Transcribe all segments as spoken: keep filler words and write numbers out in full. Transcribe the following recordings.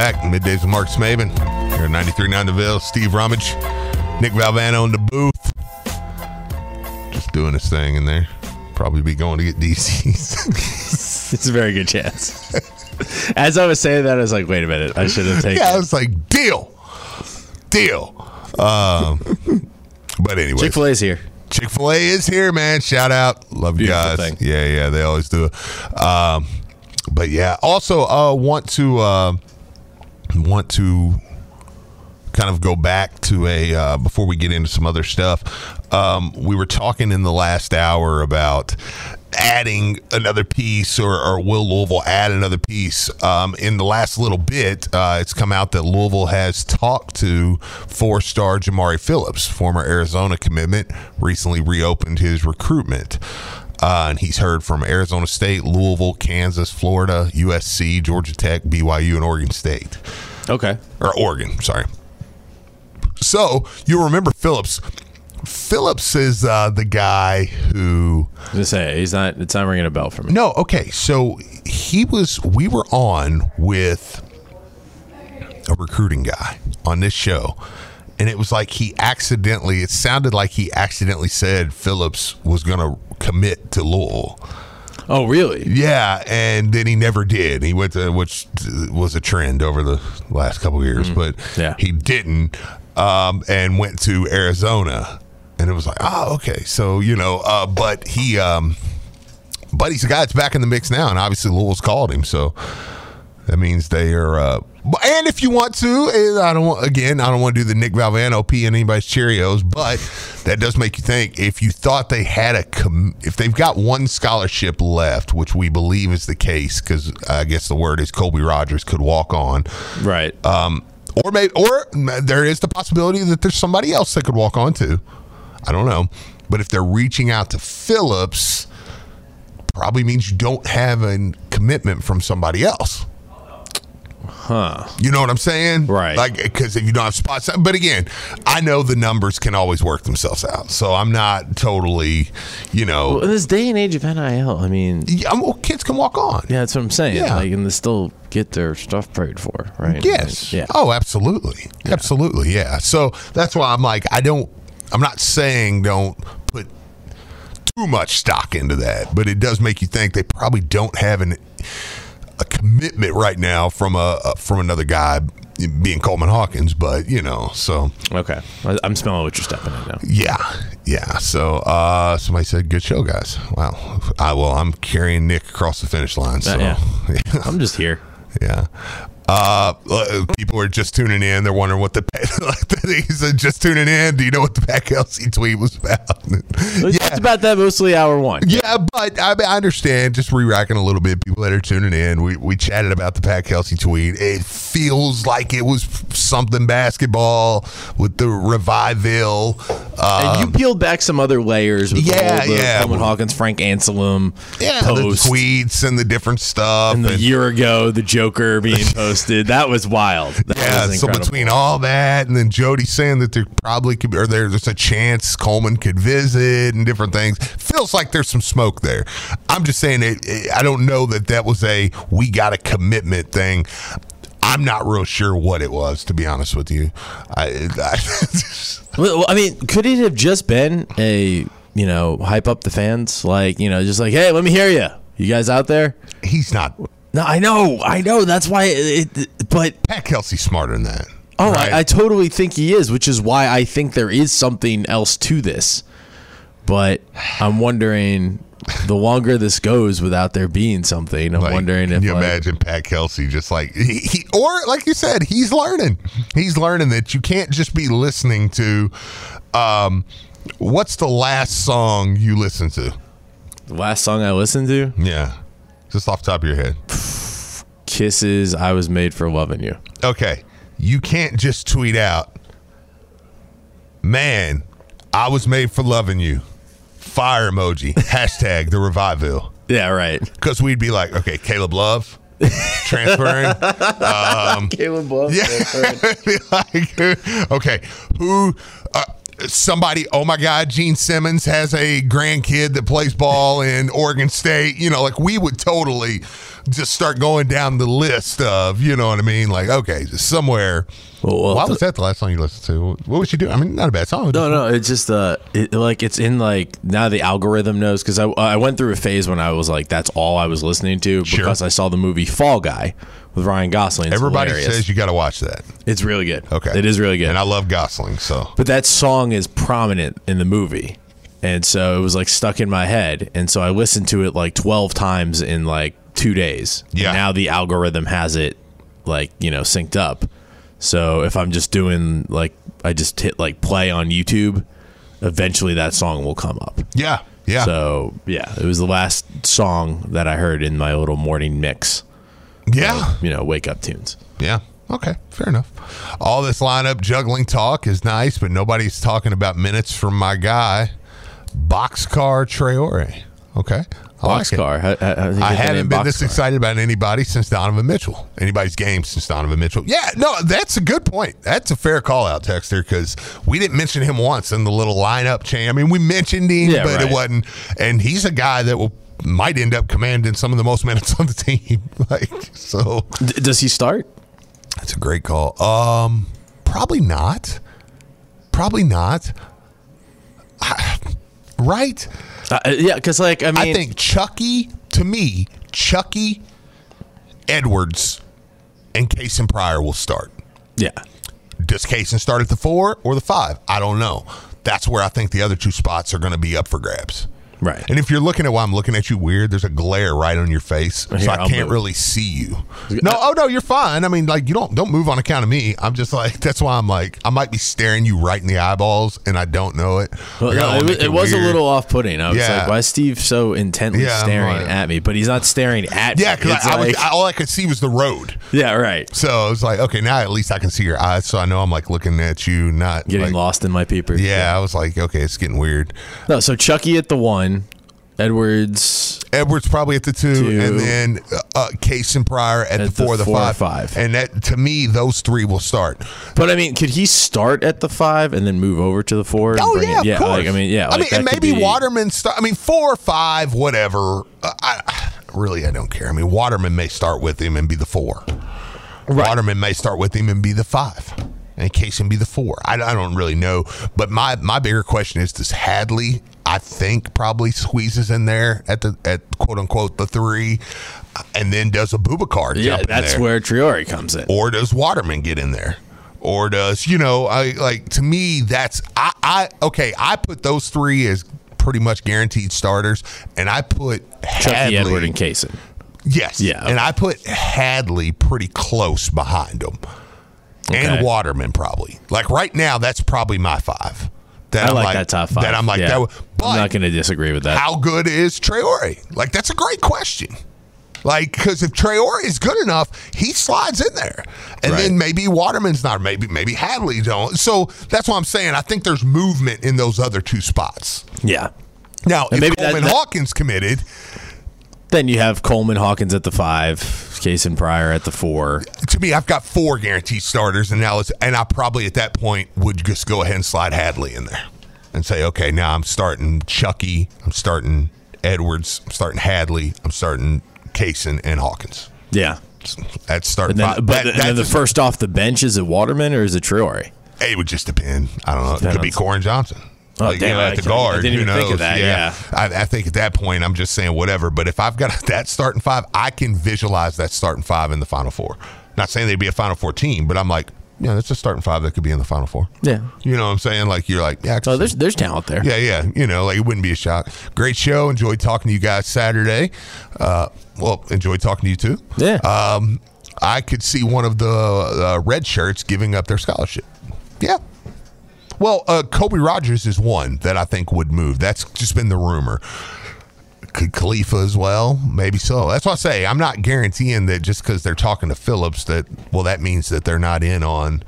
back. Middays with Marcus Maven. Here at ninety-three point nine The Ville. Steve Rummage. Nick Valvano in the booth. Just doing his thing in there. Probably be going to get D Cs. It's a very good chance. As I was saying that, I was like, wait a minute. I should have taken Yeah, I was like, deal. Deal. Um, but anyway. Chick-fil-A's here. Chick-fil-A is here, man. Shout out. Love you Beautiful guys. thing. Yeah, yeah, they always do it. Um, but yeah, also uh, want to uh, want to kind of go back to a uh, before we get into some other stuff. Um, we were talking in the last hour about adding another piece, or, or will Louisville add another piece? Um, in the last little bit, uh, it's come out that Louisville has talked to four-star Jamari Phillips, former Arizona commitment, recently reopened his recruitment. Uh, and he's heard from Arizona State, Louisville, Kansas, Florida, U S C, Georgia Tech, B Y U, and Oregon State. Okay. Or Oregon, sorry. So you'll remember Phillips. Phillips is uh, the guy who. I was gonna say he's not. It's not ringing a bell for me. No, okay. So he was. We were on with a recruiting guy on this show, and it was like he accidentally. It sounded like he accidentally said Phillips was going to commit to Louisville. Oh, really? Yeah, and then he never did. He went to, which was a trend over the last couple of years, mm, but yeah. he didn't, um, and went to Arizona. And it was like, oh, okay. So, you know, uh, but he, um, but he's a guy that's back in the mix now, and obviously Louisville's called him. So that means they are. Uh, and if you want to, I don't want, again, I don't want to do the Nick Valvano pee in anybody's Cheerios, but that does make you think. If you thought they had a, com- if they've got one scholarship left, which we believe is the case, because I guess the word is Colby Rogers could walk on, right? Um, or maybe, or there is the possibility that there's somebody else that could walk on too. I don't know. But if they're reaching out to Phillips, probably means you don't have a commitment from somebody else. Huh. You know what I'm saying? Right. Like, because if you don't have spots. But again, I know the numbers can always work themselves out. So I'm not totally, you know. Well, in this day and age of N I L, I mean. Yeah, well, kids can walk on. Yeah, that's what I'm saying. Yeah. Like, and they still get their stuff paid for, right? Yes. Yeah. Oh, absolutely. Yeah. Absolutely. Yeah. So that's why I'm like, I don't. I'm not saying don't put too much stock into that, but it does make you think they probably don't have an, a commitment right now from a, a from another guy, being Coleman Hawkins. But you know, so okay, I'm smelling what you're stepping in now. Yeah, yeah. So uh, somebody said, "Good show, guys." Wow. I well, I'm carrying Nick across the finish line. So uh, yeah. Yeah. I'm just here. Yeah. Uh, people are just tuning in. They're wondering what the he said. Just tuning in. Do you know what the Pat Kelsey tweet was about? We yeah. talked about that mostly hour one. Yeah, but I, I understand. Just re-racking a little bit. People that are tuning in. We we chatted about the Pat Kelsey tweet. It feels like it was something basketball with the revival. Um, and you peeled back some other layers. With yeah, the, the yeah. Coleman Hawkins, Frank Anselm, yeah, post, the tweets and the different stuff. And the and, year ago, the Joker being posted. That was wild. That yeah, was so between all that and then Jody saying that there probably could be, or there's a chance Coleman could visit and different things, feels like there's some smoke there. I'm just saying it, it, I don't know that that was a we got a commitment thing. I'm not real sure what it was, to be honest with you. I, I, well, I mean, could it have just been a, you know, hype up the fans? Like, you know, just like, hey, let me hear you. You guys out there? He's not. No, I know, I know. That's why. It, it, but Pat Kelsey's smarter than that. Oh, right? I, I totally think he is, which is why I think there is something else to this. But I'm wondering, the longer this goes without there being something, I'm like, wondering if can you like, imagine Pat Kelsey just like he, he or like you said, he's learning. He's learning that you can't just be listening to. Um, what's the last song you listened to? The last song I listened to? Yeah. Just off the top of your head. Kisses, I Was Made for Loving You. Okay. You can't just tweet out, man, I was made for loving you. Fire emoji. Hashtag the revival. Yeah, right. Because we'd be like, okay, Caleb Love transferring. um, Caleb Love yeah. like, okay. Who, uh, somebody, oh my God, Gene Simmons has a grandkid that plays ball in Oregon State. You know, like we would totally just start going down the list of, you know what I mean? Like, okay, somewhere. Well, well, Why was that the last song you listened to? What was she doing? I mean, not a bad song. No, no, it's just uh, it, like it's in like now the algorithm knows because I I went through a phase when I was like that's all I was listening to because Sure. I saw the movie Fall Guy with Ryan Gosling. It's Everybody hilarious. says you got to watch that. It's really good. Okay. It is really good. And I love Gosling, so. But that song is prominent in the movie. And so it was like stuck in my head. And so I listened to it like twelve times in like two days. Yeah. And now the algorithm has it like, you know, synced up. So if I'm just doing like, I just hit like play on YouTube, eventually that song will come up. Yeah, yeah. So yeah, it was the last song that I heard in my little morning mix. yeah. Of, you know, wake up tunes. Yeah. Okay. Fair enough. All this lineup juggling talk is nice, but nobody's talking about minutes from my guy, Boxcar Traore. Okay. I like it. Boxcar. I, I, I, think I it's the haven't name been this Boxcar. excited about anybody since Donovan Mitchell. Anybody's game since Donovan Mitchell. Yeah, no, that's a good point. That's a fair call out, Texter, because we didn't mention him once in the little lineup chain. I mean, we mentioned him, Yeah, but right. it wasn't. And he's a guy that will might end up commanding some of the most minutes on the team. Like, so D- does he start? that's a great call. Um, probably not. Probably not. I- right? Uh, yeah, because like I mean, I think Chucky, to me, Chucky, Edwards, and Kaysen Pryor will start. yeah. Does Kaysen start at the four or the five? I don't know. That's where I think the other two spots are going to be up for grabs. Right. And if you're looking at why I'm looking at you weird, there's a glare right on your face, so Here, I I'll can't move. really see you. No, oh no, you're fine. I mean, like you don't don't move on account of me. I'm just like that's why I'm like I might be staring you right in the eyeballs, and I don't know it. Well, Like, I don't no, wanna it, make was- it was a weird. little off-putting. I was Yeah. like, "Why is Steve so intently Yeah, I'm staring like- at me?" But he's not staring at Yeah, me. because It's I, I was, like- I, all I could see was the road. yeah, right. So I was like, okay, now at least I can see your eyes, so I know I'm like looking at you, not Getting like, lost in my peepers. Yeah, I was like, okay, it's getting weird. No, so Chucky at the one, Edwards. Edwards probably at the two, Two. and then uh, uh, Kaysen Pryor at, At the four, the the four or five. five. And that to me, those three will start. But I mean, could he start at the five and then move over to the four? And Oh bring yeah, it, yeah. of course. Like, I mean, yeah. I like, mean, that and could maybe be- Waterman start. I mean, four or five, whatever. Uh, I really, I don't care. I mean, Waterman may start with him and be the four. Waterman may start with him and be the five, and Kaysen be the four. I, I don't really know, but my my bigger question is: does Hadley? I think probably squeezes in there at the at quote unquote the three, and then does a Boubacar jump Yeah, in that's there? where Traore comes in. Or does Waterman get in there? Or does, you know, I like to me that's I, I okay, I put those three as pretty much guaranteed starters, and I put Chucky, Hadley, Edward, and Kaysen. yes, Yeah. and I put Hadley pretty close behind them, Okay. and Waterman probably. Like right now, that's probably my five. That I I'm like that top five. That I'm like yeah. that. w- But I'm not going to disagree with that. how good is Traore? Like that's a great question. Like because if Traore is good enough, he slides in there, and Right. then maybe Waterman's not. Maybe maybe Hadley don't. So that's what I'm saying. I think there's movement in those other two spots. Yeah. Now, if maybe that- Coleman that- Hawkins committed, Then you have Coleman Hawkins at the five, Kaysen Pryor at the four. to me, I've got four guaranteed starters, and now it's and I probably at that point would just go ahead and slide Hadley in there and say, okay, now I'm starting Chucky, I'm starting Edwards, I'm starting Hadley, I'm starting Kaysen and Hawkins. Yeah. That's starting. And then, five. but That- the, and then the that's- first off the bench, is it Waterman or is it Traore? It would just depend. I don't know. It Depend could be on- Corin Johnson. Oh, Like, damn, you know, I at the can't- I guard. didn't Who even think of knows? that, yeah. I, I think at that point, I'm just saying whatever. But if I've got that starting five, I can visualize that starting five in the Final Four. Not saying they'd be a Final Four team, but I'm like, yeah, that's a starting five that could be in the Final Four. Yeah. You know what I'm saying? Like you're like, yeah, I can Oh, see- there's there's talent there. yeah, yeah. You know, like it wouldn't be a shock. Great show. Enjoyed talking to you guys Saturday. Uh, well, enjoyed talking to you too. Yeah. Um, I could see one of the uh, red shirts giving up their scholarship. Yeah. Well, uh, Kobe Rogers is one that I think would move. That's just been the rumor. Could Khalifa as well? Maybe so. That's what I say. I'm not guaranteeing that just because they're talking to Phillips that, well, that means that they're not in on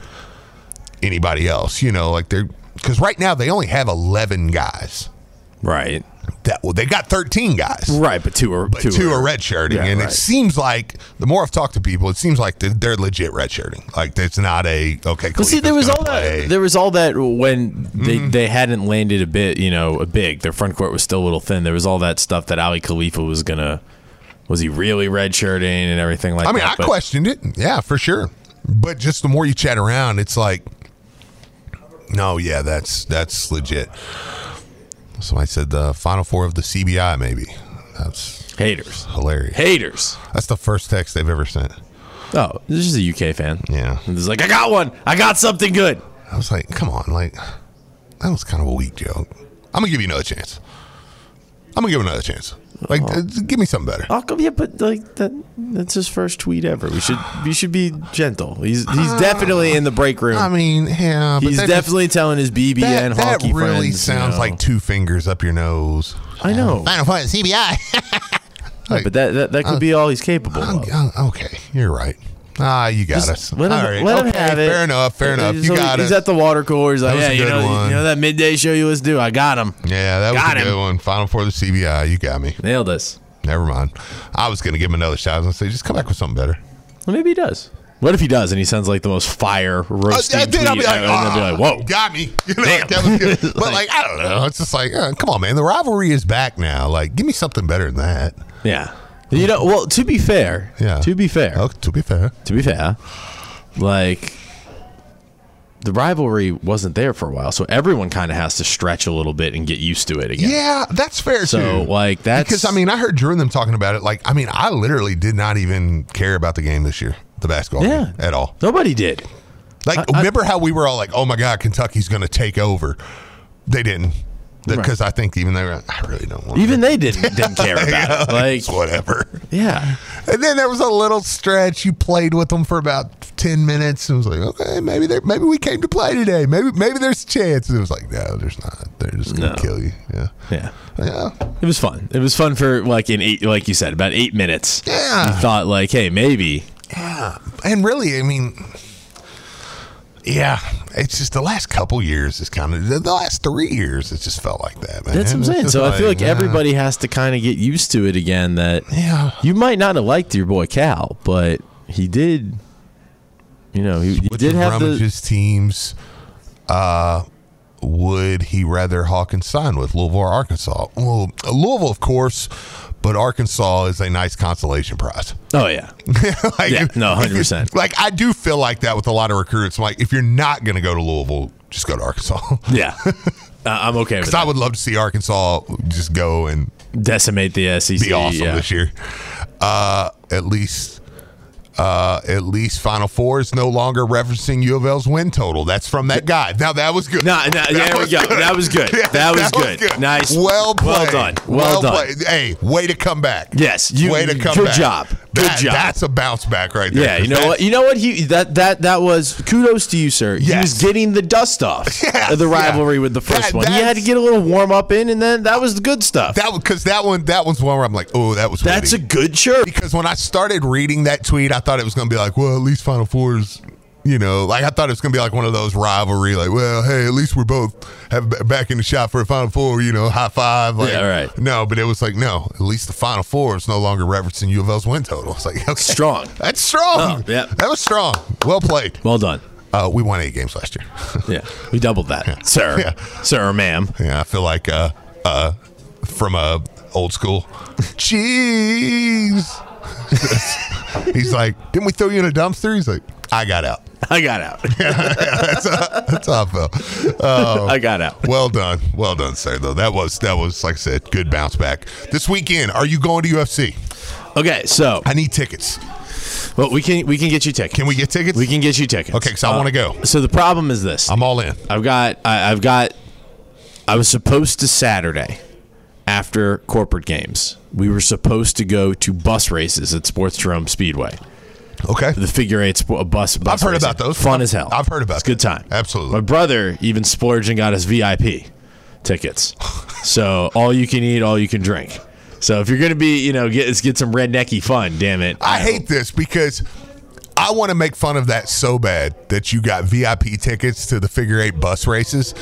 anybody else. You know, like they're, because right now they only have eleven guys. Right. that well, they got thirteen guys. Right, but two are But two, two are redshirting, Yeah, and right. it seems like the more I've talked to people, it seems like they're, they're legit redshirting. Like it's not a okay. But see, there was all play. that. There was all that when they, mm-hmm. they hadn't landed a bit, you know, a big. Their front court was still a little thin. There was all that stuff that Ali Khalifa was gonna. Was he really redshirting and everything like that? I mean, that? I but, questioned it. Yeah, for sure. But just the more you chat around, it's like, no, yeah, that's that's legit. Somebody said the Final Four of the C B I, maybe. That's haters, hilarious. Haters. That's the first text they've ever sent. Oh, this is a U K fan. Yeah, and it's like, I got one. I got something good. I was like, come on, like that was kind of a weak joke. I'm gonna give you another chance. I'm gonna give him another chance. Like, oh. uh, give me something better. I'll go, yeah, but like that, that's his first tweet ever. We should, we should be gentle. He's, he's uh, definitely in the break room. I mean, yeah, but he's definitely just, telling his B B N that, hockey that really friends. sounds you know. like two fingers up your nose. I know. Final Four C B I. Like, yeah, but that that, that could uh, be all he's capable uh, of. Uh, okay, you're right. Ah, you got Just us. Let him, all right. let okay, him have it. Fair enough. Fair enough. You so got he's us. at the water cooler. He's like, yeah, you know, one. you know that midday show you was do. I got him. Yeah, that got was a him. good one. Final Four of the C B I. You got me. Nailed us. Never mind. I was going to give him another shot. I was going to say, just come back with something better. Well, maybe he does. What if he does and he sends like the most fire roasting uh, then tweet? I'll be like, and I'll be like, whoa. Got me. You know, Damn. that was good. But like, I don't know. It's just like, uh, come on, man. The rivalry is back now. Like, give me something better than that. Yeah. You know, well, to be fair. Yeah. To be fair. Oh, to be fair. To be fair. Like, the rivalry wasn't there for a while, so everyone kind of has to stretch a little bit and get used to it again. Yeah, that's fair so, too. So, like, that's... Because, I mean, I heard Drew and them talking about it. Like, I mean, I literally did not even care about the game this year, the basketball yeah. game, at all. Nobody did. Like, I, remember I, how we were all like, oh, my God, Kentucky's going to take over. They didn't. Because right. I think even they were, I really don't want Even to. they didn't didn't care about yeah, it. Like, whatever. Yeah. And then there was a little stretch. You played with them for about ten minutes. And it was like, okay, maybe they maybe we came to play today. Maybe maybe there's a chance. And it was like, no, there's not. They're just gonna no. kill you. Yeah. Yeah. Yeah. It was fun. It was fun for like in eight, like you said, about eight minutes. Yeah. You thought like, hey, maybe. Yeah. And really, I mean. Yeah, it's just the last couple years is kind of the last three years. It just felt like that, man. That's what I'm saying. So like, I feel like uh, everybody has to kind of get used to it again. That yeah, you might not have liked your boy Cal, but he did. You know, he, he did have the his teams. Uh, would he rather Hawkins sign with Louisville or Arkansas? Well, Louisville, of course. But Arkansas is a nice consolation prize. Oh, yeah. like, yeah. No, one hundred percent. Like, I do feel like that with a lot of recruits. I'm like, if you're not going to go to Louisville, just go to Arkansas. Yeah. uh, I'm okay with that. Because I would love to see Arkansas just go and decimate the S E C. Be awesome yeah. this year. Uh, at least... Uh, at least Final Four is no longer referencing U of L's win total. That's from that guy. Now that was good. No, no, there we go. Good. That was good. Yeah, that, was, that good. was good. Nice. Well played. Well done. Well, well done. Played. Hey, way to come back. Yes. You, way to come good back. job. Good that, job. That's a bounce back right there. Yeah. You know what? You know what? He that that that was kudos to you, sir. Yes. He was getting the dust off yes, of the rivalry yeah. with the first that, one. He had to get a little warm up in, and then that was the good stuff. That because that one that one's one where I'm like, oh, that was. That's witty. a good shirt. Because when I started reading that tweet, I thought it was going to be like, well, at least Final Fours, you know, like I thought it was going to be like one of those rivalry, like, well, hey, at least we're both have back in the shot for a Final Four, you know, high five. Like, yeah, right. No, but it was like, no, at least the Final Four is no longer referencing U of L's win total. It's like, okay, strong. That's strong. Oh, yeah. That was strong. Well played. Well done. Uh, we won eight games last year. Yeah, we doubled that, yeah. sir, yeah. sir or ma'am. Yeah, I feel like uh, uh, from a old school, jeez. He's like, didn't we throw you in a dumpster? He's like, I got out. I got out. yeah, yeah, that's, how, that's how I felt. Uh, I got out. Well done. Well done, sir, though. That was, that was like I said, good bounce back. This weekend, are you going to U F C? Okay, so. I need tickets. Well, we can we can get you tickets. Can we get tickets? We can get you tickets. Okay, because I uh, want to go. So the problem is this. I'm all in. I've got, I, I've got, I was supposed to Saturday after corporate games. We were supposed to go to bus races at Sports Jerome Speedway. Okay. The figure eight sp- bus, bus I've heard racing. about those. Fun as hell. I've heard about It's a good time. Absolutely. My brother even splurged and got us V I P tickets. So all you can eat, all you can drink. So if you're going to be, you know, get let's get some rednecky fun, damn it. I hate this because I want to make fun of that so bad that you got V I P tickets to the figure eight bus races.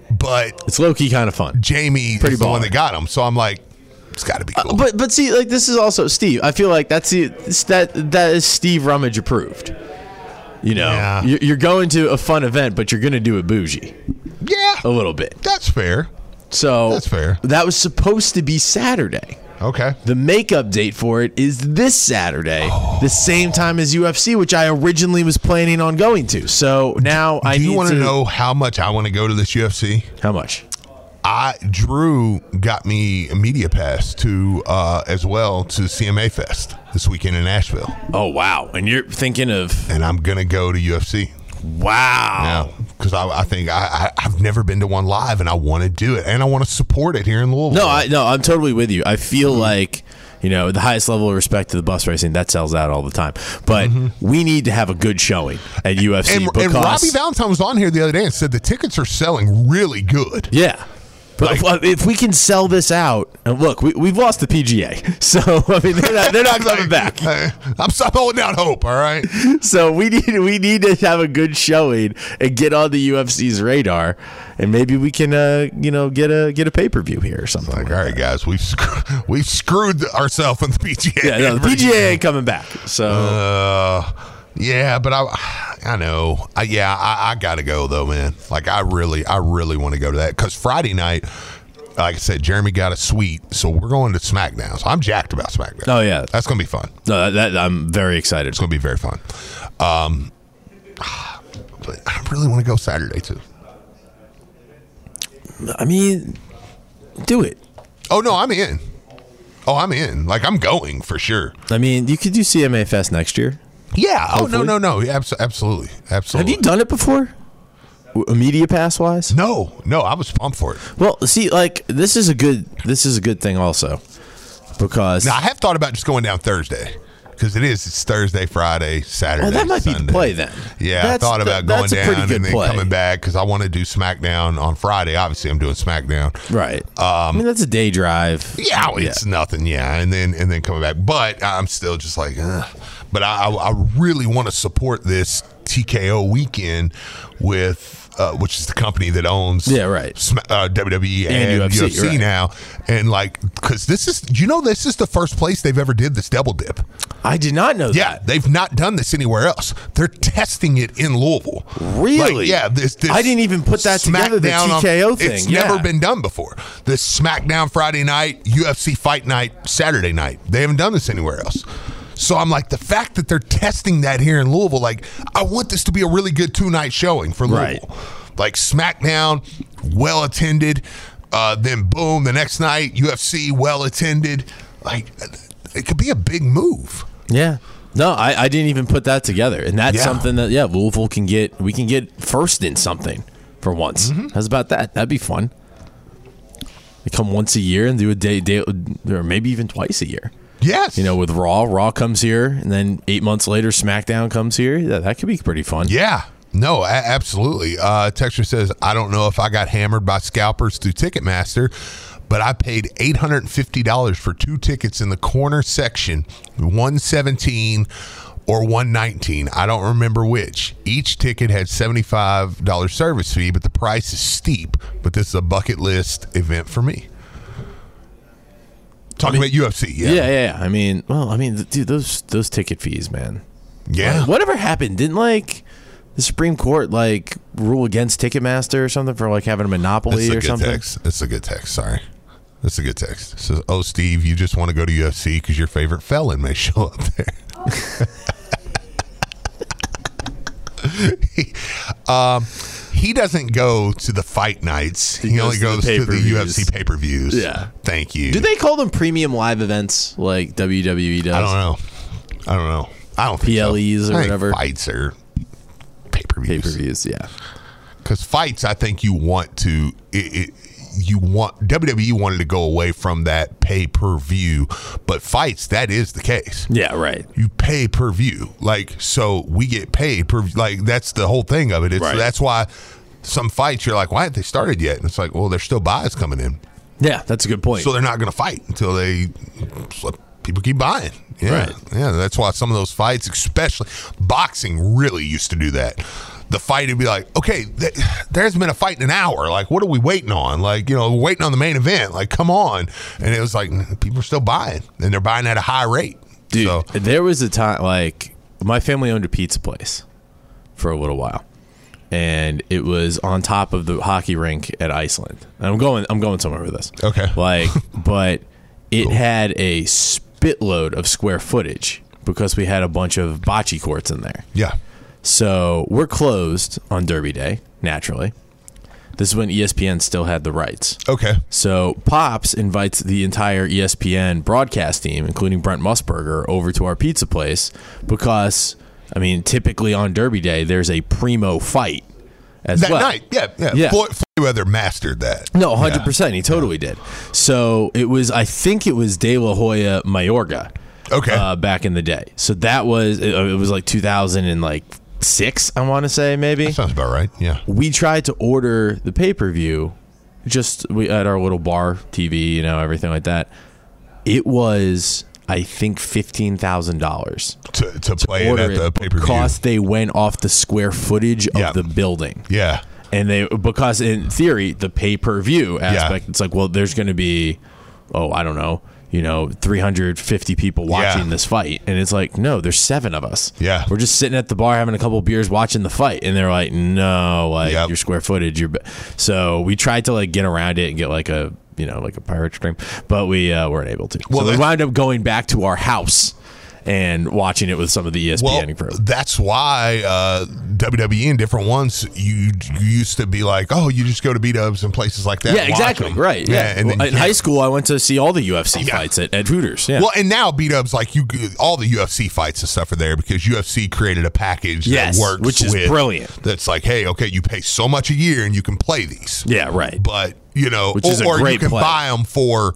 but It's low key kind of fun. Jamie Pretty is the one baller. that got him. So I'm like, it's got to be cool. Uh, but but see, like this is also Steve. I feel like that's the it's that that is Steve Rummage approved. You know, Yeah. you're, you're going to a fun event, but you're going to do it bougie yeah, a little bit. that's fair. So That's fair. That was supposed to be Saturday. Okay. The makeup date for it is this Saturday, Oh. the same time as U F C, which I originally was planning on going to. So now I Do need you want to to know how much I want to go to this U F C? how much. I Drew got me a media pass to uh, as well to C M A Fest this weekend in Nashville, Oh wow! And you're thinking of and I'm gonna go to U F C. wow. Yeah, because I, I think I, I I've never been to one live, and I want to do it, and I want to support it here in Louisville. No, I no, I'm totally with you. I feel Mm-hmm. like, you know, the highest level of respect to the bus racing, that sells out all the time. But we need to have a good showing at U F C Mm-hmm. and, because and Robbie Valentine was on here the other day and said the tickets are selling really good. yeah. But Like- if, if we can sell this out, and look, we, we've lost the P G A, so I mean they're not, they're not coming back. I'm stop holding out hope. All right. So we need we need to have a good showing and get on the U F C's radar, and maybe we can uh, you know get a get a pay per view here or something. Like, Like all right, guys, we've screw- we've screwed ourselves in the P G A. yeah, no, the P G A ain't coming back. So Uh, yeah, but I, I know. I, yeah, I, I got to go though, man. Like, I really, I really want to go to that because Friday night, like I said, Jeremy got a suite, so we're going to SmackDown. So I'm jacked about SmackDown. Oh, yeah. that's gonna be fun. no, that, that I'm very excited. It's gonna be very fun. Um, but I really want to go Saturday too. I mean, do it. Oh no, I'm in. Oh, I'm in. Like I'm going for sure. I mean, you could do C M A Fest next year. Yeah. Oh no, Hopefully. no, no. Yeah, abs- absolutely, absolutely. Have you done it before? W- Media pass wise? No, no. I was pumped for it. Well, see, like this is a good this is a good thing also because Now I have thought about just going down Thursday because it is. It's Thursday, Friday, Saturday. oh, that might Sunday. be the play then. Yeah, That's I thought the- about going that's a pretty down good and then play. coming back because I want to do SmackDown on Friday. Obviously, I'm doing SmackDown. Right. I mean, that's a day drive. Yeah, it's nothing. Yeah, and then and then coming back, but I'm still just like, ugh. But I, I, I really want to support this T K O weekend with. Uh, which is the company that owns Yeah, right. Sm- uh, W W E and, And U F C, U F C, right. now, and like because this is you know this is the first place they've ever did this double dip. I did not know Yeah, that. they've not done this anywhere else. They're testing it in Louisville. Really? Like, yeah. This, this I didn't even put that together, the SmackDown on- T K O thing, It's yeah. never been done before. This SmackDown Friday night, U F C Fight Night Saturday night. They haven't done this anywhere else. So I'm like, the fact that they're testing that here in Louisville, like, I want this to be a really good two night showing for Louisville. Right. Like SmackDown, well attended. Uh, then boom, the next night, U F C, well attended. Like, it could be a big move. Yeah. No, I, I didn't even put that together. And that's Yeah. something that, yeah, Louisville can get, we can get first in something for once. Mm-hmm. How's about that? That'd be fun. They come once a year and do a day, day, or maybe even twice a year. Yes. You know, with Raw, Raw comes here, and then eight months later, SmackDown comes here. Yeah, that could be pretty fun. Yeah. No, a- absolutely. Uh, Texture says, I don't know if I got hammered by scalpers through Ticketmaster, but I paid eight hundred fifty dollars for two tickets in the corner section, one seventeen or one nineteen. I don't remember which. Each ticket had seventy-five dollars service fee, but the price is steep. But this is a bucket list event for me. Talking I mean- about U F C, yeah. Yeah, yeah, yeah. I mean, well, I mean, dude, those those ticket fees, man. Yeah. Like, whatever happened? Didn't like the Supreme Court like rule against Ticketmaster or something for like having a monopoly That's a or good something? text. That's a good text. Sorry. That's a good text. It says, oh, Steve, you just want to go to U F C because your favorite felon may show up there. he, um, he doesn't go to the fight nights. He, He only goes goes to the to the U F C pay-per-views. pay-per-views. Yeah. Thank you. Do they call them premium live events like W W E does? I don't know. I don't know. I don't think P L Es so. or I think whatever. Fights or pay-per-views. Pay per views, yeah. Because fights, I think you want to, it, it, you want, W W E wanted to go away from that pay per view, but fights, that is the case. Yeah, right. You pay per view, like, so we get paid per, like, that's the whole thing of it. It's, Right. That's why some fights you're like, why haven't they started yet? And it's like, well, there's still buys coming in, Yeah, that's a good point. so they're not going to fight until they, so people keep buying. Yeah, Right. yeah. That's why some of those fights, especially boxing, really used to do that. the fight would be like, okay, th- there hasn't been a fight in an hour. Like, what are we waiting on? Like, you know, we're waiting on the main event. Like, come on. And it was like, people are still buying, and they're buying at a high rate. Dude, so. There was a time, like, my family owned a pizza place for a little while. And it was on top of the hockey rink at Iceland. And I'm going I'm going somewhere with this. Okay. Like, but it Cool. had a spitload of square footage because we had a bunch of bocce courts in there. Yeah. So we're closed on Derby Day, naturally. This is when E S P N still had the rights. Okay. So Pops invites the entire E S P N broadcast team, including Brent Musburger, over to our pizza place because, I mean, typically on Derby Day, there's a primo fight as That well. night. Yeah. Yeah. Yeah. Floyd Mayweather mastered that. No, one hundred percent. He totally did. So it was, I think it was De La Hoya Mayorga. Okay. Uh, back in the day. So that was, it, it was like two thousand six, I want to say, maybe. That sounds about right. Yeah. We tried to order the pay-per-view just we at our little bar T V, you know, everything like that. It was, I think, fifteen thousand dollars To, to play it at the pay-per-view. because they went off the square footage of Yeah. the building. Yeah. And they, because in theory, the pay-per-view aspect, Yeah. it's like, well, there's going to be, oh, I don't know, you know, three hundred fifty people watching Yeah. this fight. And it's like, no, there's seven of us. Yeah. We're just sitting at the bar having a couple beers watching the fight. And they're like, no, like Yep. your square footage. You're, so we tried to like get around it and get like a, you know, like a pirate stream, but we uh, weren't able to. Well, so we that's- wound up going back to our house and watching it with some of the E S P N Well, crew. that's why uh, W W E and different ones, you, you used to be like, oh, you just go to B-dubs and places like that. Yeah, and watch exactly. them. Right. Yeah. and Well, then in you high can't- school, I went to see all the U F C Yeah. fights at, at Hooters. Yeah. Well, and now B-dubs, like you, all the U F C fights and stuff are there because U F C created a package Yes, that works which is with- brilliant. That's like, hey, okay, you pay so much a year and you can play these. yeah. Right. But, you know, Which or, is a or you great can play. buy them for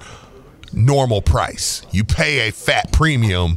normal price. You pay a fat premium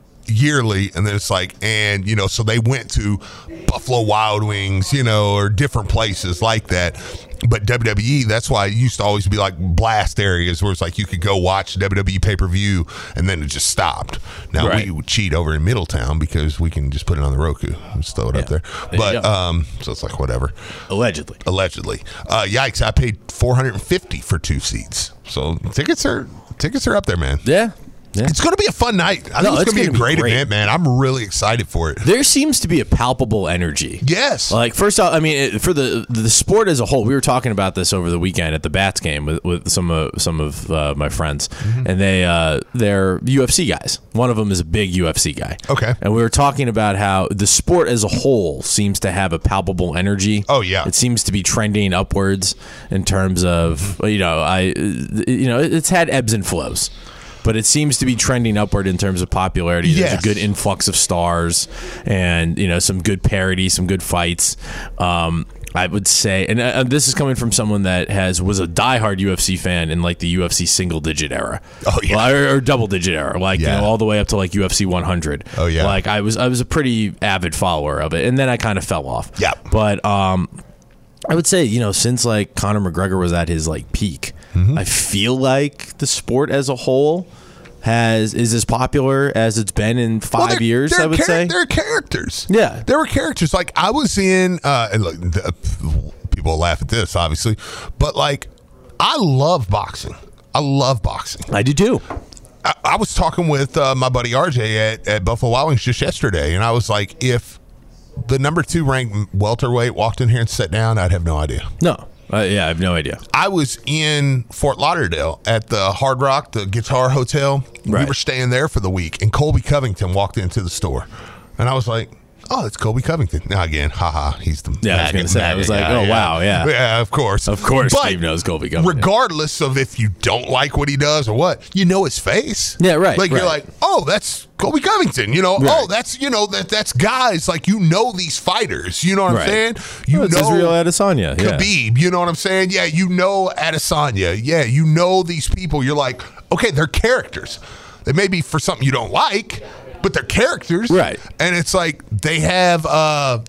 yearly, and then it's like, and you know, so they went to Buffalo Wild Wings, you know, or different places like that. But W W E, that's why it used to always be like blast areas where it's like you could go watch W W E pay-per-view and then it just stopped. Now Right. we would cheat over in Middletown because we can just put it on the Roku and just throw it up there. There you But go. um so it's like whatever. Allegedly. Allegedly. Uh yikes, I paid four hundred fifty for two seats. So tickets are tickets are up there, man. Yeah. Yeah. It's going to be a fun night. I No, think it's, it's going to be a gonna be great, great. event, man. I'm really excited for it. There seems to be a palpable energy. Yes. Like first off, I mean, it, for the the sport as a whole, we were talking about this over the weekend at the Bats game with, with some of some of uh, my friends, Mm-hmm. and they uh, they're U F C guys. One of them is a big U F C guy. Okay. And we were talking about how the sport as a whole seems to have a palpable energy. Oh, yeah. It seems to be trending upwards in terms of you know I you know it's had ebbs and flows. But it seems to be trending upward in terms of popularity. There's Yes. a good influx of stars, and you know some good parody, some good fights. Um, I would say, and uh, this is coming from someone that has was a diehard U F C fan in like the U F C single digit era, Oh, yeah. Well, or, or double digit era, like Yeah. you know all the way up to like U F C one hundred. Oh, yeah. like I was I was a pretty avid follower of it, and then I kind of fell off. Yeah. but um, I would say, you know, since like Conor McGregor was at his like peak, Mm-hmm. I feel like the sport as a whole has is as popular as it's been in five Well, they're- years. they're I would char- say. they're characters. Yeah. there were characters. Like I was in. Uh, and look, the, people will laugh at this, obviously, but like I love boxing. I love boxing. I do too. I, I was talking with uh, my buddy R J at, at Buffalo Wild Wings just yesterday, and I was like, if the number two ranked welterweight walked in here and sat down, I'd have no idea. No, uh, yeah, I have no idea. I was in Fort Lauderdale at the Hard Rock, the Guitar Hotel. We Right. were staying there for the week, and Colby Covington walked into the store, and I was like, "Oh, it's Colby Covington." Now again, haha, he's the Yeah, I was magnet- gonna say, I was magnet like, guy, oh, wow, yeah. yeah, of course, Of course, But Steve knows Colby Covington. regardless of if you don't like what he does or what, you know his face. Yeah, right, Like you're right. like, oh, that's Colby Covington. You know, Right. oh, that's you know that that's guys like you know these fighters. You know what Right. I'm saying? You Oh, it's know Israel Adesanya. Yeah. Khabib, you know what I'm saying? Yeah, you know Adesanya. Yeah, you know these people. You're like, okay, they're characters. They may be for something you don't like, but they're characters. Right. And it's like they have uh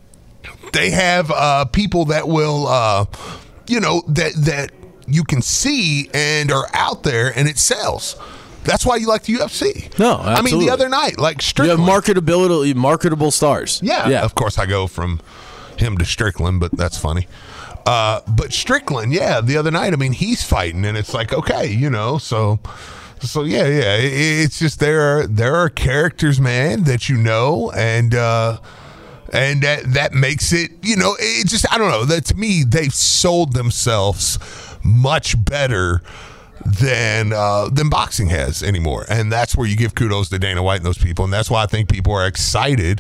they have uh people that will uh you know that that you can see and are out there and it sells. That's why you like the U F C. No, I mean absolutely. the other night, like You Strickland. have marketability, marketable stars. Yeah, yeah. of course I go from, him to Strickland, but that's funny. Uh, but Strickland, yeah, the other night, I mean, he's fighting, and it's like, okay, you know, so, so yeah, yeah, it, it's just there are there are characters, man, that you know, and uh, and that that makes it, you know, it just I don't know. That to me, they've sold themselves much better than uh, than boxing has anymore, and that's where you give kudos to Dana White and those people, and that's why I think people are excited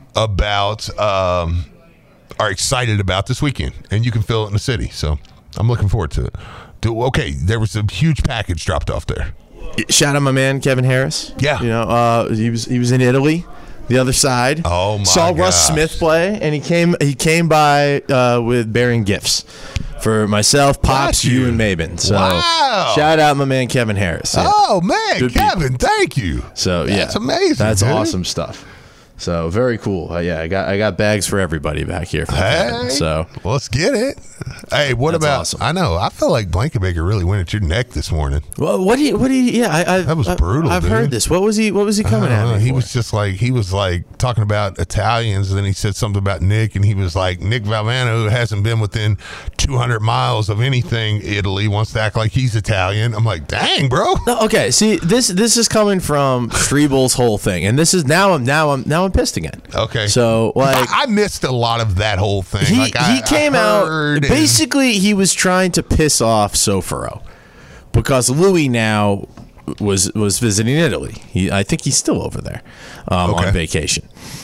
about. Um, are excited about this weekend, and you can feel it in the city. So I'm looking forward to it. Do, okay, there was a huge package dropped off there. Shout out my man Kevin Harris. Yeah, you know uh, he was he was in Italy, the other side. Oh my! Saw gosh. Russ Smith play, and he came he came by uh, with bearing gifts for myself, Pops, you. you, and Mabin. So wow. Shout out my man Kevin Harris. Yeah. Oh man, Good Kevin, people. Thank you. So yeah, that's amazing. That's dude. awesome stuff. So very cool. Uh, yeah, I got I got bags for everybody back here. From hey, Kevin, so let's get it. Hey, what That's about? Awesome. I know. I feel like Blankenbaker really went at your neck this morning. Well, what do you? What do you? Yeah, I, I that was brutal. I've dude. heard this. What was he? What was he coming at? Know, Me he for? was just like he was like talking about Italians, and then he said something about Nick, and he was like Nick Valvano, who hasn't been within two hundred miles of anything Italy, wants to act like he's Italian. I'm like, dang, bro. No, okay, see this this is coming from Strebel's whole thing, and this is now I'm now I'm now I'm pissed again. Okay, so like I, I missed a lot of that whole thing. He like, I, he came out basically he was trying to piss off Sofaro because Louis now was was visiting Italy. He I think he's still over there um, okay. on vacation.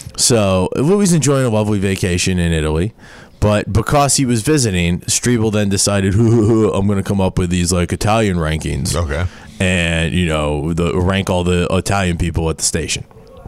So Louis enjoying a lovely vacation in Italy. But because he was visiting, Strebel then decided, I'm going to come up with these like Italian rankings. Okay. And, you know, the rank all the Italian people at the station.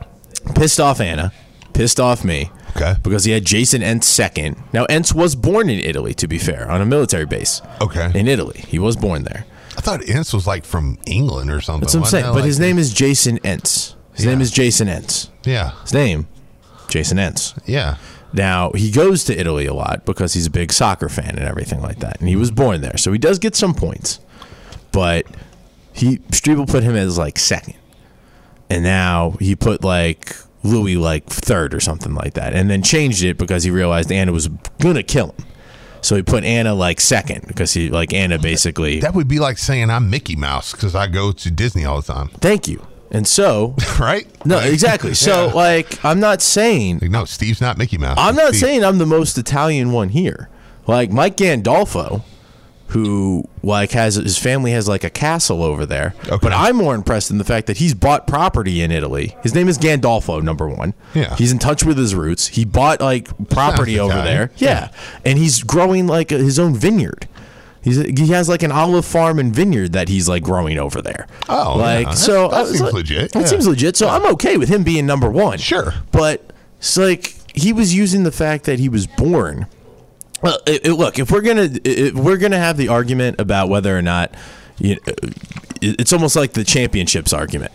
Pissed off Anna. Pissed off me. Okay. Because he had Jason Entz second. Now, Entz was born in Italy, to be fair, on a military base. Okay. In Italy. He was born there. I thought Entz was like from England or something. That's what I'm saying. But like his name is Jason Entz. His yeah. name is Jason Entz. Yeah. His name, Jason Entz. Yeah. Now, he goes to Italy a lot because he's a big soccer fan and everything like that. And he was born there. So he does get some points. But he Strebel put him as like second. And now he put like Louis like third or something like that. And then changed it because he realized Anna was going to kill him. So he put Anna like second because he like Anna basically. That would be like saying I'm Mickey Mouse because I go to Disney all the time. Thank you. And so, right? No, like, exactly. So, yeah. like, I'm not saying. Like, no, Steve's not Mickey Mouse. I'm not Steve. saying I'm the most Italian one here. Like, Mike Gandolfo, who, like, has his family has, like, a castle over there. Okay. But I'm more impressed in the fact that he's bought property in Italy. His name is Gandolfo, number one. Yeah. He's in touch with his roots. He bought, like, property Sounds over Italian. there. Yeah. yeah. And he's growing, like, his own vineyard. He's, he has like an olive farm and vineyard that he's like growing over there. Oh, like yeah. so that, that seems like, legit. That yeah. seems legit. So yeah. I'm okay with him being number one. Sure, but it's like he was using the fact that he was born. Well, it, it, look, if we're gonna if we're gonna have the argument about whether or not, you know, it's almost like the championships argument.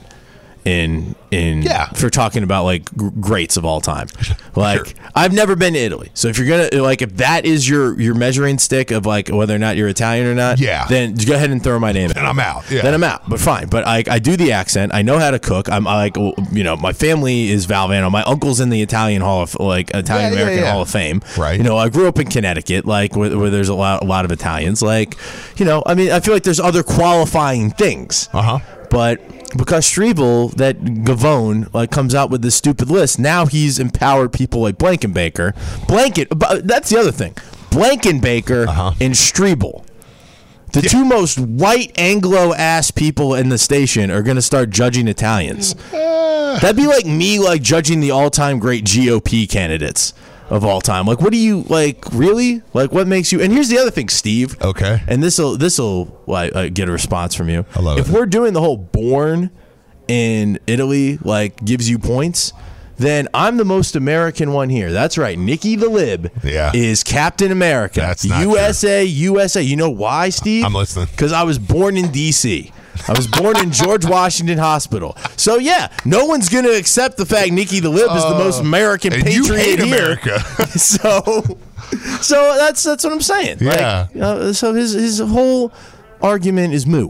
In in yeah. for talking about like g- greats of all time, like sure. I've never been to Italy, so if you're gonna like if that is your your measuring stick of like whether or not you're Italian or not, yeah, then go ahead and throw my name. Then I'm out. Yeah. Then I'm out. But fine. But I I do the accent. I know how to cook. I'm I like you know my family is Valvano. My uncle's in the Italian Hall of like Italian yeah, American yeah, yeah. Hall of Fame. Right. You know I grew up in Connecticut, like where, where there's a lot a lot of Italians. Like you know I mean I feel like there's other qualifying things. Uh huh. But because Strebel, that Gavone, like comes out with this stupid list, now he's empowered people like Blankenbaker. Blanket, that's the other thing. Blankenbaker uh-huh. and Strebel, the yeah. two most white Anglo-ass people in the station, are going to start judging Italians. Uh. That'd be like me, like judging the all-time great G O P candidates of all time. Like, what do you like? Really? Like, what makes you? And here's the other thing, Steve. Okay. And this will this will like, uh, get a response from you. I love if it. we're doing the whole born in Italy like gives you points, then I'm the most American one here. That's right. Nikki the Lib yeah. is Captain America. That's not U S A, true. U S A. You know why, Steve? I'm listening. Because I was born in D C I was born in George Washington Hospital. So, yeah, no one's going to accept the fact Nikki the Lib is the most American and patriot you hate here. America. so, so that's that's what I'm saying. Yeah. Like, uh, so his his whole argument is moo.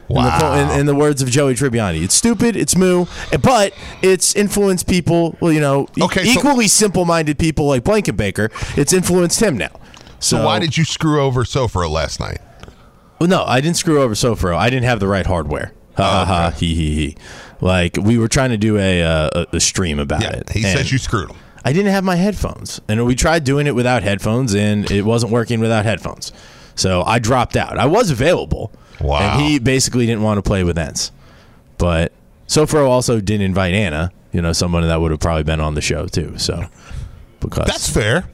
Wow. In, the, po- in, in the words of Joey Tribbiani, it's stupid, it's moo, but it's influenced people. Well, you know, e- Okay, so- equally simple-minded people like Blankenbaker. It's influenced him now. So, So why did you screw over Sofro last night? Well, no, I didn't screw over Sofro. I didn't have the right hardware. Ha ha Oh, ha. okay. He he he. Like we were trying to do a uh, a, a stream about Yeah, it. he and says you screwed him. I didn't have my headphones, and we tried doing it without headphones, and it wasn't working without headphones. So I dropped out. I was available. Wow. And he basically didn't want to play with Ents. But Sofro also didn't invite Anna, you know, someone that would have probably been on the show too. So because That's fair.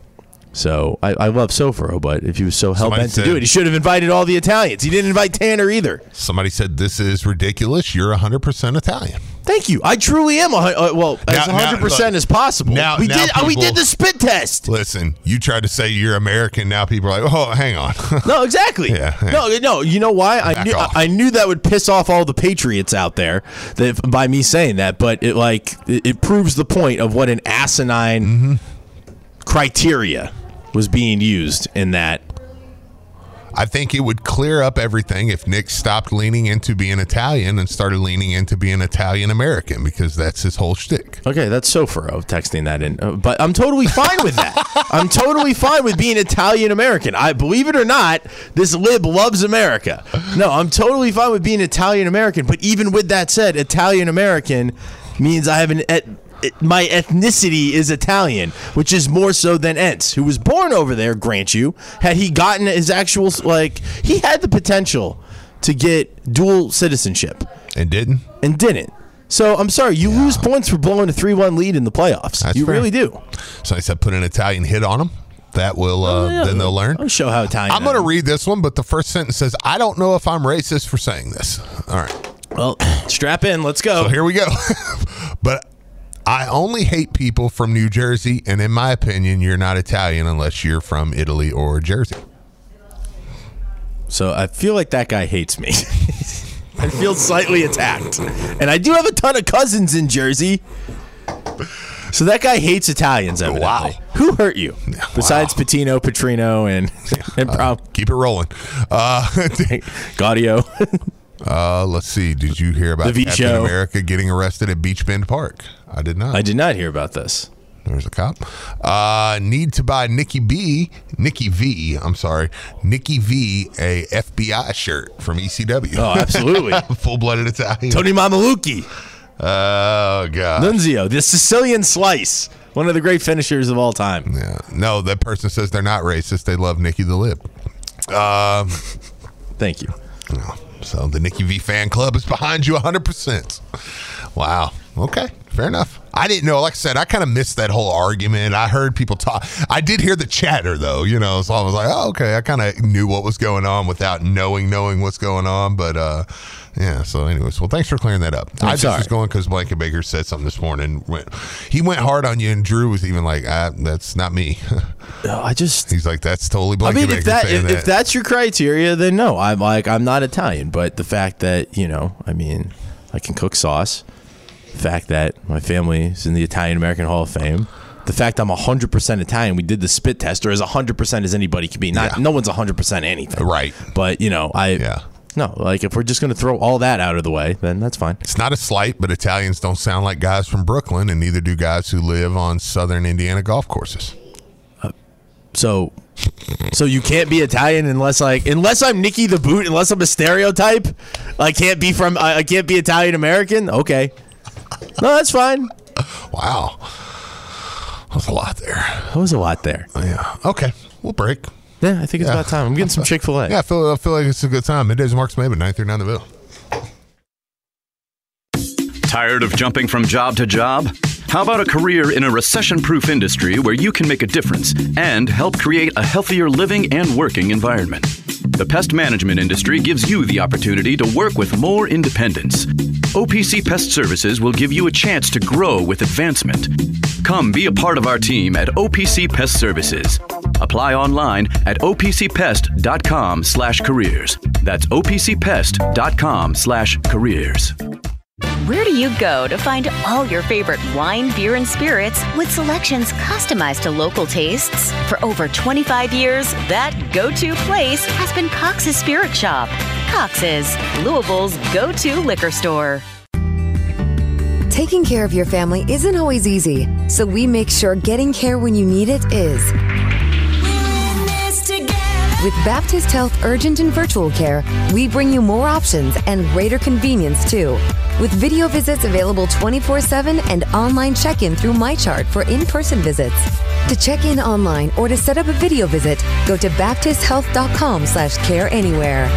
So I, I love Sofro, but if he was so hell bent to said- do it, he should have invited all the Italians. He didn't invite Tanner either. Somebody said this is ridiculous. You're one hundred percent Italian. Thank you. I truly am. A, hun- uh, well, Now- as now, one hundred percent look, as possible. now- we now did. uh, we people- did the spit test. Listen, you tried to say you're American. Now people are like, oh, hang on. No, exactly. Yeah, yeah. No, no. You know why? I Back knew. off. I knew that would piss off all the patriots out there that by me saying that. But it like it, it proves the point of what an asinine Mm-hmm. criteria was being used in that. I think it would clear up everything if Nick stopped leaning into being Italian and started leaning into being Italian American, because that's his whole shtick. Okay, that's Sofro texting that in, uh, but I'm totally fine with that. I'm totally fine with being Italian American. I believe it or not, this lib loves America. No, I'm totally fine with being Italian American. But even with that said, Italian American means I have an et- it- my ethnicity is Italian, which is more so than Ents, who was born over there. Grant you, had he gotten his actual like, he had the potential to get dual citizenship And didn't? and didn't. So I'm sorry, you lose points for blowing a three one lead in the playoffs. That's you fair. really do. So I said put an Italian hit on them. That will, uh, Oh, Yeah, then they'll learn. I'll show how Italian. I'm going I to am. read this one, but the first sentence says, I don't know if I'm racist for saying this. All right. Well, strap in. Let's go. So here we go. But I only hate people from New Jersey, and in my opinion, you're not Italian unless you're from Italy or Jersey. So I feel like that guy hates me. I feel slightly attacked, and I do have a ton of cousins in Jersey. So that guy hates Italians, evidently. Wow. Who hurt you? Besides wow. Patino, Petrino, and and Brown, Keep it rolling. Uh, Gaudio. uh, let's see. Did you hear about The V Captain show. America getting arrested at Beach Bend Park? I did not. I did not hear about this. There's a cop. Uh, need to buy Nikki B, Nikki V, I'm sorry, Nikki V, a F B I shirt from E C W. Oh, absolutely. Full-blooded Italian. Tony Mamalucci, Oh, God. Nunzio, the Sicilian Slice, one of the great finishers of all time. Yeah. No, that person says they're not racist. They love Nikki the Lib. Um, Thank you. so the Nikki V fan club is behind you one hundred percent. Wow. Okay. Fair enough. I didn't know. Like I said, I kind of missed that whole argument. I heard people talk. I did hear the chatter, though, you know, so I was like, oh, okay. I kind of knew what was going on without knowing, knowing what's going on. But, uh, yeah. So, anyways, well, thanks for clearing that up. I'm I just sorry. was going because Blankenbaker said something this morning. Went, he went hard on you, and Drew was even like, ah, that's not me. No, I just. He's like, that's totally Blankenbaker I mean, if that saying if, that. if that's your criteria, then no. I'm like I'm not Italian, but the fact that you know, I mean, I can cook sauce. The fact that my family is in the Italian American Hall of Fame. The fact I'm one hundred percent Italian. We did the spit test, or as one hundred percent as anybody can be. Not Yeah. no one's one hundred percent anything. Right. But you know, I Yeah. no like if we're just going to throw all that out of the way, then that's fine. It's not a slight, but Italians don't sound like guys from Brooklyn, and neither do guys who live on southern Indiana golf courses. So, so you can't be Italian unless like unless I'm Nicky the Boot, unless I'm a stereotype. I can't be from. I I can't be Italian American. Okay, no, that's fine. Wow. That's a lot there. That was a lot there. Yeah. Okay. We'll break. Yeah, I think it's Yeah. about time. I'm getting some Chick-fil-A. Yeah, I feel, I feel like it's a good time. Middays Marks Maven, nine through nine the Ville. Tired of jumping from job to job? How about a career in a recession-proof industry where you can make a difference and help create a healthier living and working environment? The pest management industry gives you the opportunity to work with more independence. O P C Pest Services will give you a chance to grow with advancement. Come be a part of our team at O P C Pest Services. Apply online at o p c pest dot com slash careers. That's o p c pest dot com slash careers. Where do you go to find all your favorite wine, beer, and spirits with selections customized to local tastes? For over twenty-five years, that go-to place has been Cox's Spirit Shop. Cox's, Louisville's go-to liquor store. Taking care of your family isn't always easy, so we make sure getting care when you need it is. With Baptist Health Urgent and Virtual Care, we bring you more options and greater convenience, too. With video visits available twenty-four seven and online check-in through MyChart for in-person visits. To check in online or to set up a video visit, go to baptist health dot com slash care anywhere.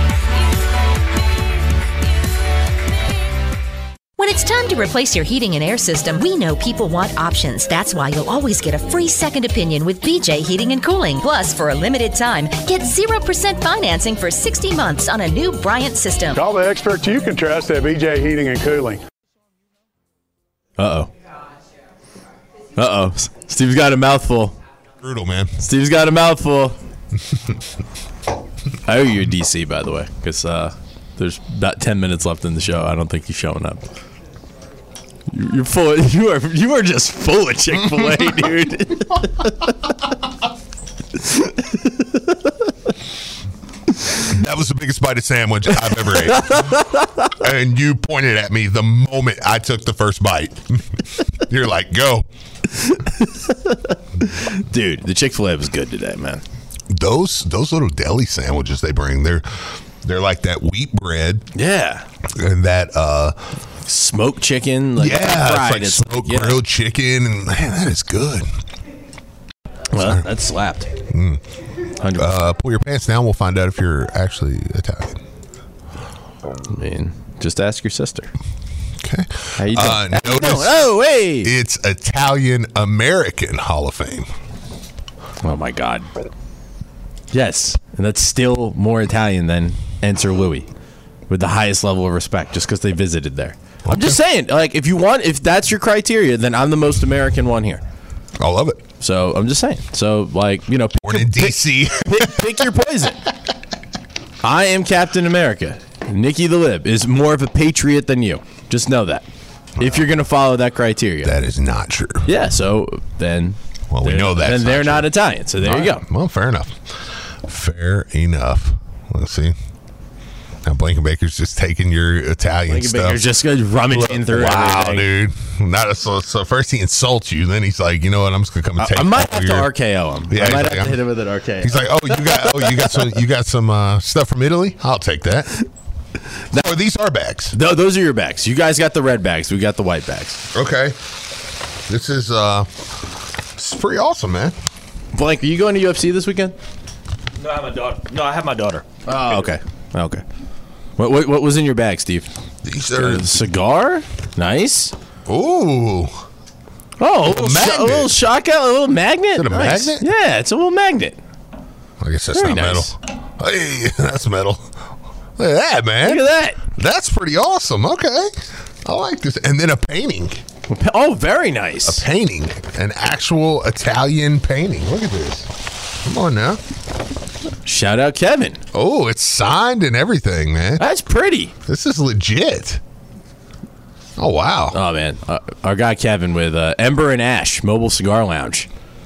When it's time to replace your heating and air system, we know people want options. That's why you'll always get a free second opinion with B J Heating and Cooling. Plus, for a limited time, get zero percent financing for sixty months on a new Bryant system. Call the experts you can trust at B J Heating and Cooling. Uh-oh. Uh-oh. Steve's got a mouthful. Brutal, man. Steve's got a mouthful. I owe you a D C, by the way, because uh, there's about ten minutes left in the show. I don't think he's showing up. You're full. Of, you are. You are just full of Chick-fil-A, dude. That was the biggest bite of sandwich I've ever ate. And you pointed at me the moment I took the first bite. You're like, go. Dude, the Chick-fil-A was good today, man. Those those little deli sandwiches they bring, they're they're like that wheat bread. Yeah. And that uh smoked chicken, like yeah, fried. it's like smoked yeah. grilled chicken, and man, that is good. Well, Sorry. that slapped. Mm. Uh, pull your pants down. We'll find out if you're actually Italian. I mean, just ask your sister. Okay. How you doing? Uh, How you notice doing? Oh, hey! It's Italian American Hall of Fame. Oh my God. Yes, and that's still more Italian than Enter Louis, with the highest level of respect, just because they visited there. Okay. I'm just saying, like, if you want, if that's your criteria, then I'm the most American one here. I love it. So I'm just saying. So, like, you know, born in D C. Pick, pick, pick your poison. I am Captain America. Nikki the Lib is more of a patriot than you. Just know that. If you're going to follow that criteria. That is not true. Yeah, so then. Well, we know that. Then they're not, not Italian. So there All you right. go. Well, fair enough. Fair enough. Let's see. Now Blankenbaker's just taking your Italian stuff. Blankenbaker's just rummaging through wow, everything. dude. Not a, so, so first he insults you, then he's like, you know what? I'm just gonna come and take. I, I might have your... to R K O him. Yeah, I might like, have to hit him with an R K O. He's like, oh, you got, oh, you got some, you got some uh, stuff from Italy. I'll take that. Now, are these our bags? No, those are your bags. You guys got the red bags. We got the white bags. Okay. This is uh, this is pretty awesome, man. Blank, are you going to U F C this weekend? No, I have my daughter. No, I have my daughter. Oh, okay. Okay. What what, what was in your bag, Steve? These are a cigar. Nice. Ooh. Oh, a little, sh- a little shotgun, a little magnet. Is it a nice. magnet? Yeah, it's a little magnet. I guess that's Very not nice. metal. Hey, that's metal. Look at that, man. Look at that. That's pretty awesome. Okay. I like this. And then a painting. Oh, very nice. A painting. An actual Italian painting. Look at this. Come on now. Shout out Kevin. Oh, it's signed and everything, man. That's pretty. This is legit. Oh, wow. Oh, man. Uh, our guy Kevin with uh, Ember and Ash Mobile Cigar Lounge.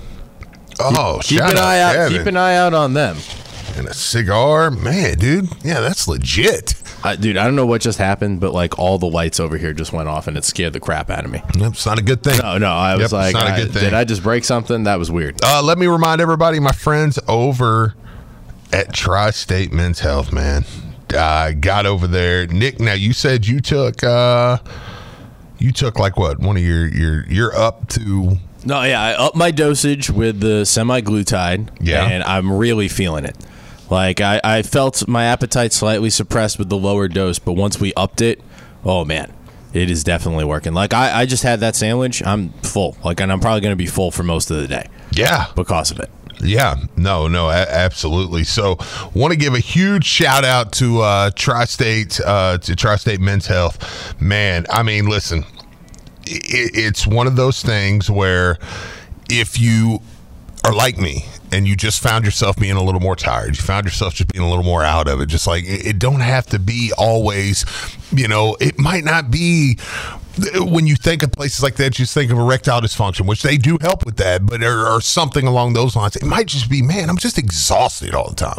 Oh, keep, shout keep an out eye out. Kevin. Keep an eye out on them. And a cigar. Man, dude. Yeah, that's legit. Uh, dude, I don't know what just happened, but like all the lights over here just went off and it scared the crap out of me. Yep, it's not a good thing. No, no. I yep, was like, it's not a good I, thing. did I just break something? That was weird. Uh, let me remind everybody, my friends over at Tri-State Men's Health, man. I uh, got over there. Nick, now you said you took, uh, you took like what? One of your, your, you're up to. No, yeah, I upped my dosage with the semi-glutide. Yeah. And I'm really feeling it. Like, I, I felt my appetite slightly suppressed with the lower dose, but once we upped it, oh, man, it is definitely working. Like, I, I just had that sandwich. I'm full. Like, and I'm probably going to be full for most of the day. Yeah. Because of it. Yeah. No, no, a- absolutely. So, want to give a huge shout out to uh, Tri-State, uh, to Tri-State Men's Health. Man, I mean, listen, it, it's one of those things where if you are like me and you just found yourself being a little more tired. You found yourself just being a little more out of it. Just like it, it don't have to be always, you know, it might not be. When you think of places like that, you just think of erectile dysfunction, which they do help with that, but or, or something along those lines. It might just be, man, I'm just exhausted all the time.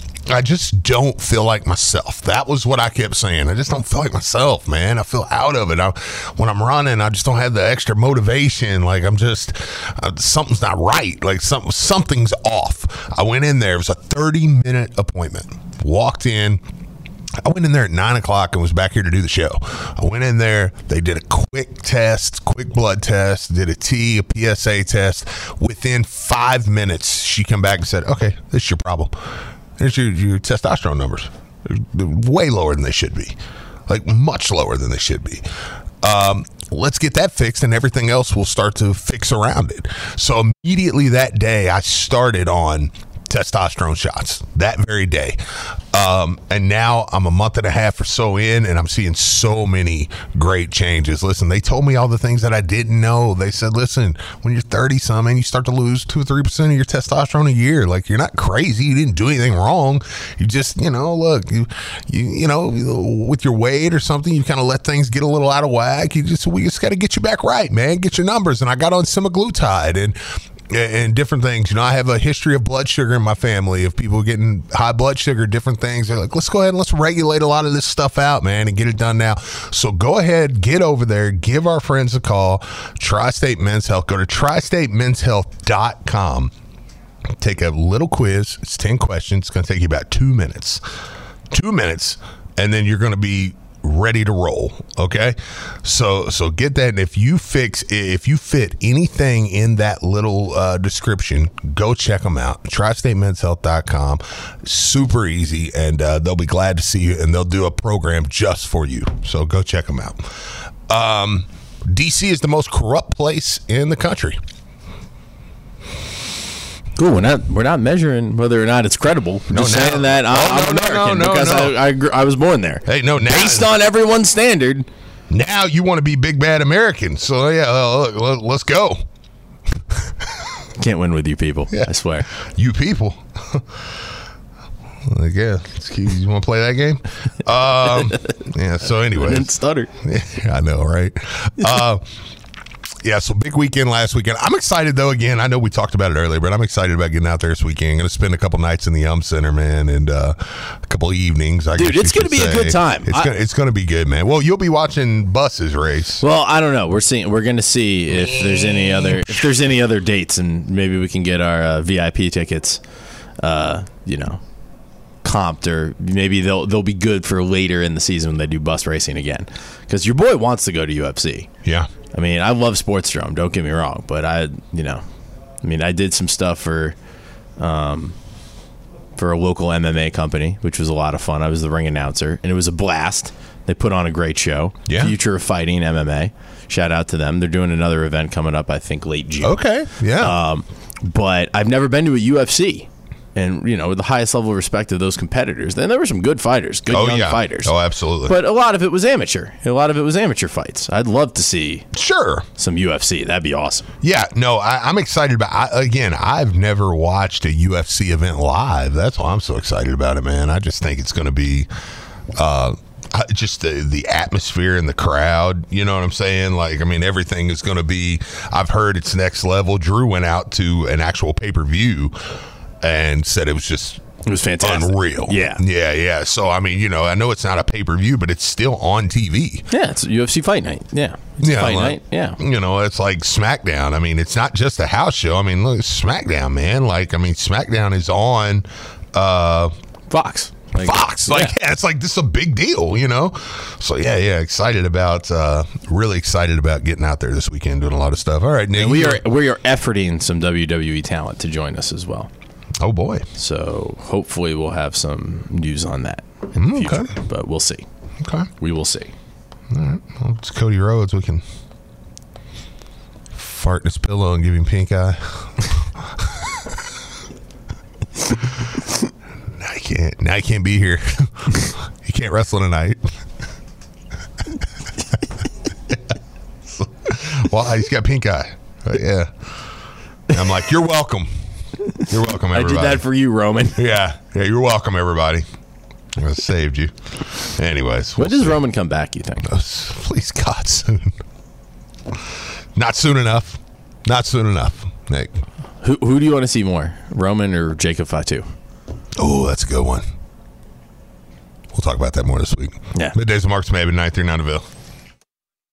I just don't feel like myself. That was what I kept saying. I just don't feel like myself, man. I feel out of it. I, when I'm running, I just don't have the extra motivation. Like I'm just, uh, something's not right. Like some, something's off. I went in there. It was a thirty minute appointment. Walked in. I went in there at nine o'clock and was back here to do the show. I went in there. They did a quick test, quick blood test, did a T, a P S A test. Within five minutes, she came back and said, okay, this is your problem. Here's your, your testosterone numbers. They're way lower than they should be. Like much lower than they should be. Um, let's get that fixed and everything else will start to fix around it. So immediately that day, I started on testosterone shots that very day. Um, and now I'm a month and a half or so in, and I'm seeing so many great changes. Listen, they told me all the things that I didn't know. They said, listen, when you're thirty something, you start to lose two or three percent of your testosterone a year. Like, you're not crazy. You didn't do anything wrong. You just, you know, look, you, you, you know, with your weight or something, you kind of let things get a little out of whack. You just, we just got to get you back right, man. Get your numbers. And I got on semaglutide and and different things. You know, I have a history of blood sugar in my family, of people getting high blood sugar, different things. They're like, let's go ahead and let's regulate a lot of this stuff out, man, and get it done now. So go ahead, get over there, give our friends a call. Tri-State Men's Health. Go to tri state men's health dot com. Take a little quiz. It's ten questions. It's going to take you about two minutes. Two minutes, and then you're going to be ready to roll. Okay, so so get that, and if you fix if you fit anything in that little uh description, go check them out. tri state men's health dot com. Super easy, and uh they'll be glad to see you, and they'll do a program just for you, so go check them out. um D C is the most corrupt place in the country. Cool. We're not we're not measuring whether or not it's credible. We're No, just now- saying that I, Oh, I'm no, no, American no, no, because no. I I, gr- I was born there. Hey, no, now Based on everyone's standard. now you want to be big bad American, so yeah, uh, look, let- let's go. Can't win with you people. Yeah. I swear. You people. Like, yeah, you want to play that game? Um, yeah. So, Didn't anyways, stutter. yeah, I know, right? Uh, yeah. So big weekend last weekend. I'm excited though. Again, I know we talked about it earlier, but I'm excited about getting out there this weekend. I'm going to spend a couple nights in the Yum Center, man, and uh, a couple of evenings. I Dude, guess it's you gonna could be a say. good time. It's I- gonna, it's going to be good, man. Well, you'll be watching buses race. Well, I don't know. We're seeing. We're going to see if there's any other if there's any other dates, and maybe we can get our uh, V I P tickets. Uh, you know, comped, or maybe they'll they'll be good for later in the season when they do bus racing again. Because your boy wants to go to U F C. Yeah. I mean, I love Sportstrom. Don't get me wrong, but I, you know, I mean, I did some stuff for, um, for a local M M A company, which was a lot of fun. I was the ring announcer, and it was a blast. They put on a great show. Yeah. Future of Fighting M M A. Shout out to them. They're doing another event coming up, I think, late June. Okay. Yeah. Um, but I've never been to a U F C. And, you know, with the highest level of respect of those competitors, then there were some good fighters, good oh young yeah. fighters. Oh, absolutely. But a lot of it was amateur. A lot of it was amateur fights. I'd love to see sure. some U F C. That'd be awesome. Yeah, no, I, I'm excited about. I, again, I've never watched a U F C event live. That's why I'm so excited about it, man. I just think it's going to be, uh, I- just the the atmosphere and the crowd. You know what I'm saying? Like, I mean, everything is going to be. I've heard it's next level. Drew went out to an actual pay per view and said it was just. It was fantastic. Unreal. Yeah. Yeah, yeah. So, I mean, you know, I know it's not a pay per view, but it's still on T V. Yeah, it's a U F C fight night. Yeah. It's a Yeah, fight like, night. Yeah. You know, it's like SmackDown. I mean, it's not just a house show. I mean, look, it's SmackDown, man. Like, I mean, SmackDown is on uh, Fox. Like, Fox. Like, yeah. yeah, it's like this is a big deal, you know? So, yeah, yeah, excited about, uh, really excited about getting out there this weekend, doing a lot of stuff. All right, Nick. And we you- are we are efforting some W W E talent to join us as well. Oh, boy. So hopefully we'll have some news on that in the Mm, future. okay. But we'll see. Okay. We will see. All right. Well, it's Cody Rhodes. We can fart in his pillow and give him pink eye. Now he can't. Now he can't be here. He can't wrestle tonight. Well, he's got pink eye. But yeah. And I'm like, you're welcome. You're welcome, everybody. I did that for you, Roman. Yeah, yeah. You're welcome, everybody. I saved you. Anyways, when we'll does see. Roman come back? You think? Oh, please, God, soon. Not soon enough. Not soon enough, Nick. Who who do you want to see more, Roman or Jacob Fatu? Oh, that's a good one. We'll talk about that more this week. Yeah. Middays with Marks Maben, nine three nine Deville.